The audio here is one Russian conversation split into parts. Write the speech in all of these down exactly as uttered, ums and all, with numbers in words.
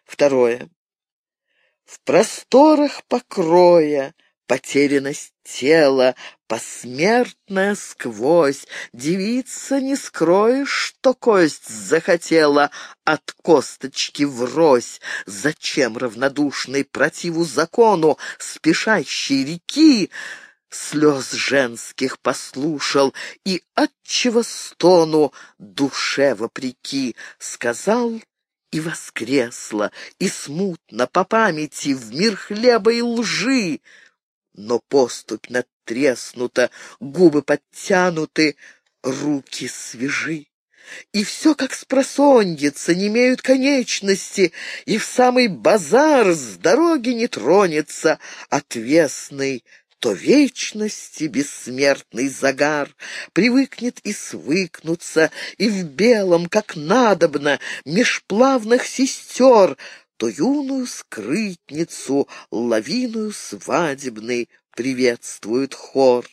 Второе. В просторах покроя потерянность тела, посмертная сквозь, девица не скроешь, что кость захотела от косточки врозь. Зачем равнодушный противу закону спешащей реки слез женских послушал и отчего стону душе вопреки сказал и воскресла, и смутно по памяти в мир хлеба и лжи. Но поступь надтреснута, губы подтянуты, руки свежи. И все, как спросоньица, не имеют конечности, и в самый базар с дороги не тронется отвесный то вечности бессмертный загар, привыкнет и свыкнуться, и в белом, как надобно, меж плавных сестер, то юную скрытницу лавиною свадебной приветствует хор.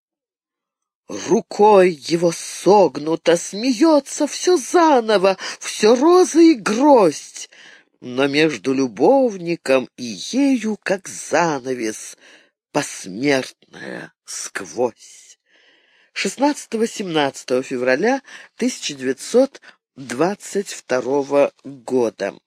Рукой его согнуто, смеется все заново, все роза и гроздь, но между любовником и ею, как занавес, посмертная сквозь. шестнадцатого-семнадцатого февраля тысяча девятьсот двадцать второго года.